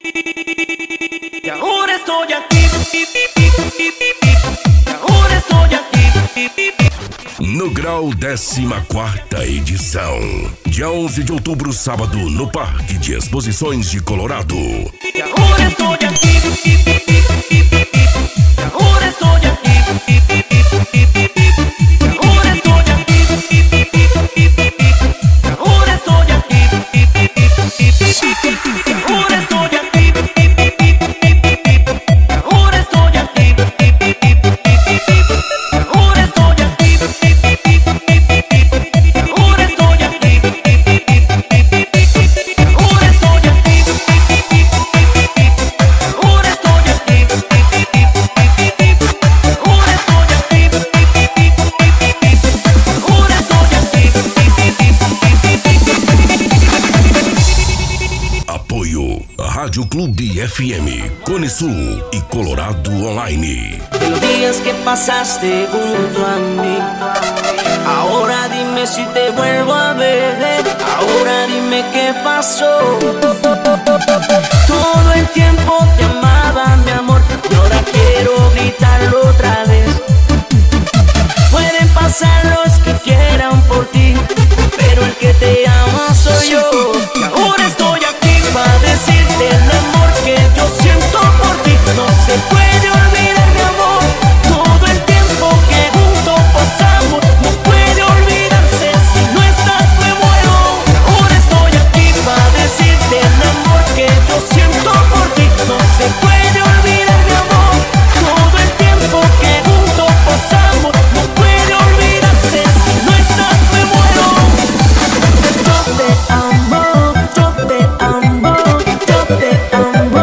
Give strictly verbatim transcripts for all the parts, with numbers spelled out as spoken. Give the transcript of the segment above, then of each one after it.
Y ahora estoy aquí. Y ahora estoy aquí. No Grau, décima quarta edição. Dia onze de outubro, sábado, no Parque de Exposições de Colorado. Y ahora estoy aquí. Y ahora estoy aquí. Y ahora estoy aquí. Y ahora estoy aquí. Y ahora estoy aquí. Y ahora estoy aquí. Y ahora estoy aquí. Ahora estoy aquí. Ahora estoy aquí. Ahora estoy aquí. Ahora estoy aquí. Ahora estoy aquí. Apoio Rádio Clube F M, Cone Sul e Colorado Online. De los días que pasaste junto a mí, ahora dime si te vuelvo a ver. Ahora dime qué pasó. Todo el tiempo te amaba, mi amor, y ahora quiero gritarlo otra vez. Pueden pasar los que quieran por ti, pero el que te ama soy yo. Y ahora estoy aquí para decirte el amor que yo siento por ti. No se puede olvidar, mi amor, todo el tiempo que juntos pasamos. No puede olvidarse, si no estás me muero. Y ahora estoy aquí para decirte el amor que yo siento por ti. No se puede olvidar, mi amor, todo el tiempo que juntos pasamos. No puede olvidarse, si no estás me muero. Yo te amo, yo te amo, yo te amo.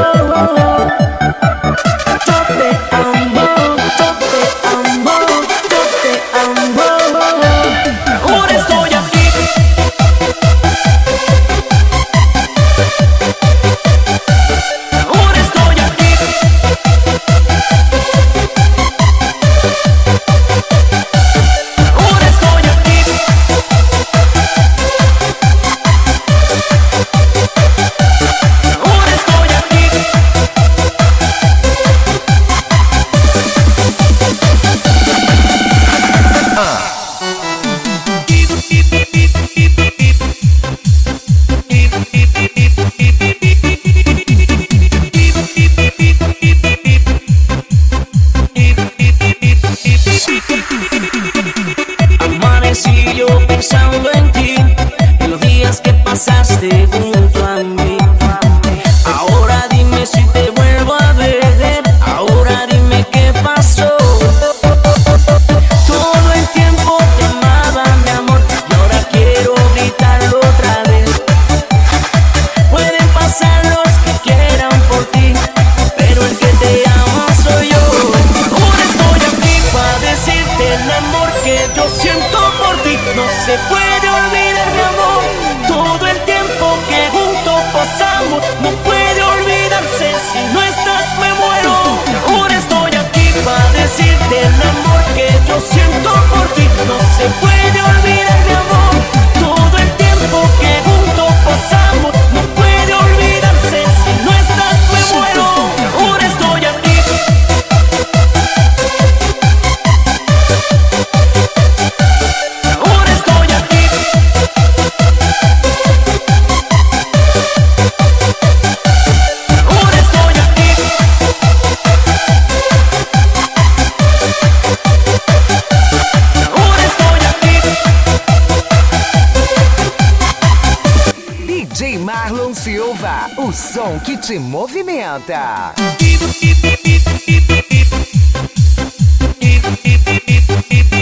Yo te amo, yo te amo, yo te amo. Ahora estoy aquí. Ahora estoy aquí. Ahora estoy aquí. Ahora estoy aquí. Amanecí yo pensando en ti, en los días que pasaste junto a mí. Ahora dime si te vuelvo a ver. Ahora dime qué pasó. Todo el tiempo te amaba, mi amor, y ahora quiero gritarlo otra vez. Pueden pasar los que quieran por ti, pero el que te ama soy yo. Ahora estoy aquí para decirte el amor que yo siento por ti. No se puede olvidar, mi amor, todo el tiempo que juntos pasamos. No puede olvidarse, si no estás me muero. Ahora estoy aquí para decirte el amor que yo siento por ti. No se puede olvidar, mi amor, todo el tiempo que juntos pasamos. No puede olvidarse, si no estás me muero. Ahora estoy aquí. Ahora estoy aquí. Ahora estoy aquí. Ahora estoy aquí. D J Marlon Silva, o som que te movimenta. Thank you.